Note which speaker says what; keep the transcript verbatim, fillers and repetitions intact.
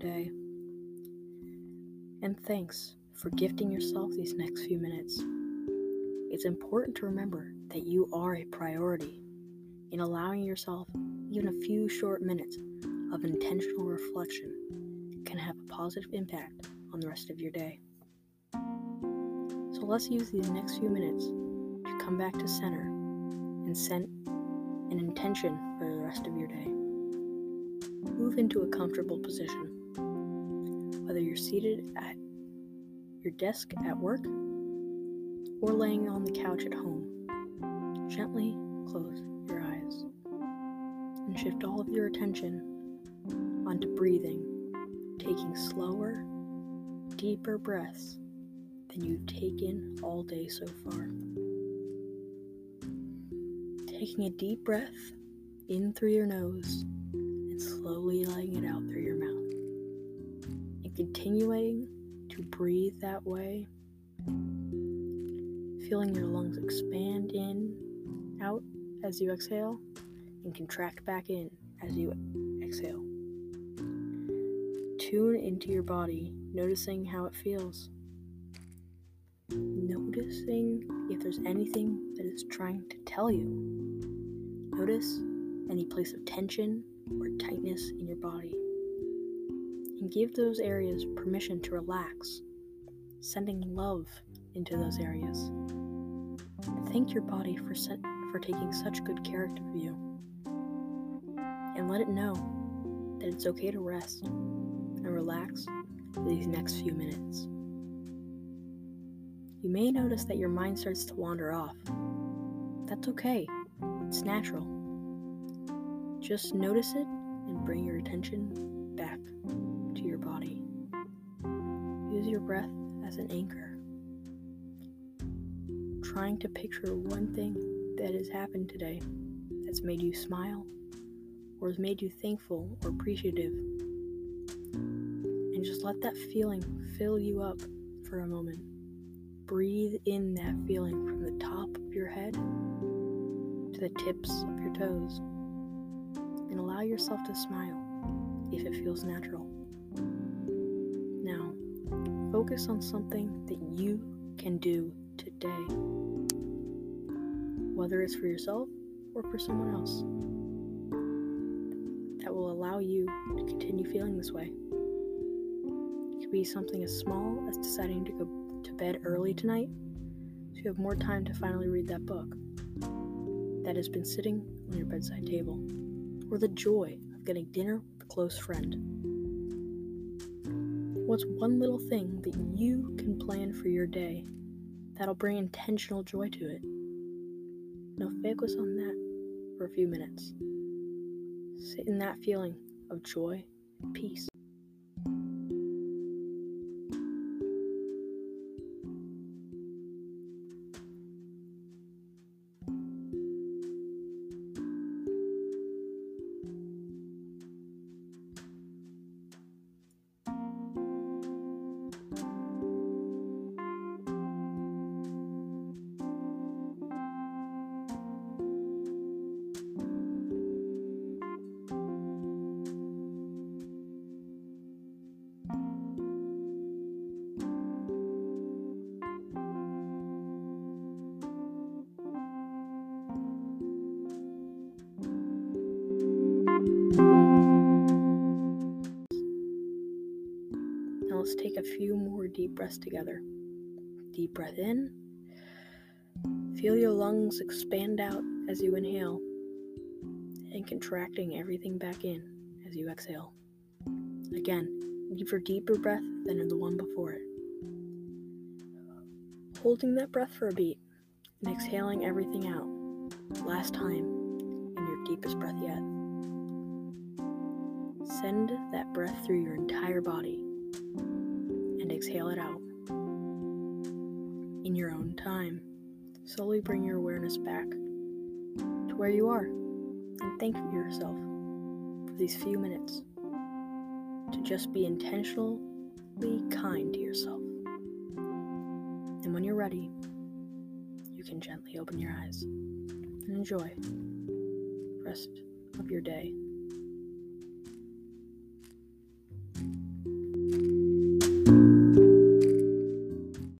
Speaker 1: day. And thanks for gifting yourself these next few minutes. It's important to remember that you are a priority in allowing yourself even a few short minutes of intentional reflection can have a positive impact on the rest of your day. So let's use these next few minutes to come back to center and set an intention for the rest of your day. Move into a comfortable position, whether you're seated at your desk at work or laying on the couch at home. Gently close your eyes and shift all of your attention onto breathing, taking slower, deeper breaths than you've taken all day so far. Taking a deep breath in through your nose and slowly letting it out through your mouth. And continuing to breathe that way, feeling your lungs expand in, out as you exhale, and contract back in as you exhale. Tune into your body, noticing how it feels. Noticing if there's anything that is trying to tell you. Notice any place of tension or tightness in your body. And give those areas permission to relax, sending love into those areas. Thank your body for set, for taking such good care of you. And let it know that it's okay to rest and relax for these next few minutes. You may notice that your mind starts to wander off. That's okay. It's natural. Just notice it and bring your attention back to your body. Use your breath as an anchor. Trying to picture one thing that has happened today that's made you smile or has made you thankful or appreciative. And just let that feeling fill you up for a moment. Breathe in that feeling from the top of your head to the tips of your toes. And allow yourself to smile if it feels natural. Now, focus on something that you can do today, whether it's for yourself or for someone else, that will allow you to continue feeling this way. It could be something as small as deciding to go to bed early tonight so you have more time to finally read that book that has been sitting on your bedside table, or the joy of getting dinner with a close friend. What's one little thing that you can plan for your day that'll bring intentional joy to it? Now focus on that for a few minutes. Sit in that feeling of joy and peace. Now let's take a few more deep breaths together. Deep breath in. Feel your lungs expand out as you inhale and contracting everything back in as you exhale. Again, deeper, deeper breath than the one before it. Holding that breath for a beat and exhaling everything out. Last time in your deepest breath yet. Send that breath through your entire body and exhale it out. In your own time, slowly bring your awareness back to where you are and thank yourself for these few minutes to just be intentionally kind to yourself. And when you're ready, you can gently open your eyes and enjoy the rest of your day.